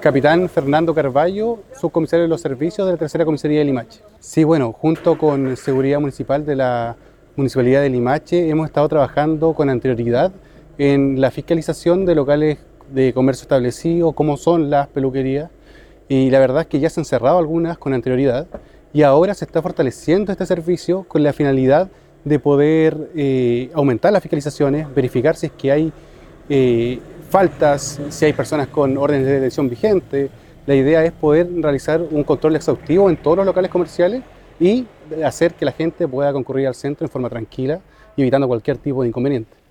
Capitán Fernando Carballo, subcomisario de los servicios de la Tercera Comisaría de Limache. Sí, bueno, junto con Seguridad Municipal de la Municipalidad de Limache hemos estado trabajando con anterioridad en la fiscalización de locales de comercio establecido, como son las peluquerías, y la verdad es que ya se han cerrado algunas con anterioridad y ahora se está fortaleciendo este servicio con la finalidad de poder aumentar las fiscalizaciones, verificar si es que hay faltas, si hay personas con órdenes de detención vigentes. La idea es poder realizar un control exhaustivo en todos los locales comerciales y hacer que la gente pueda concurrir al centro en forma tranquila y evitando cualquier tipo de inconveniente.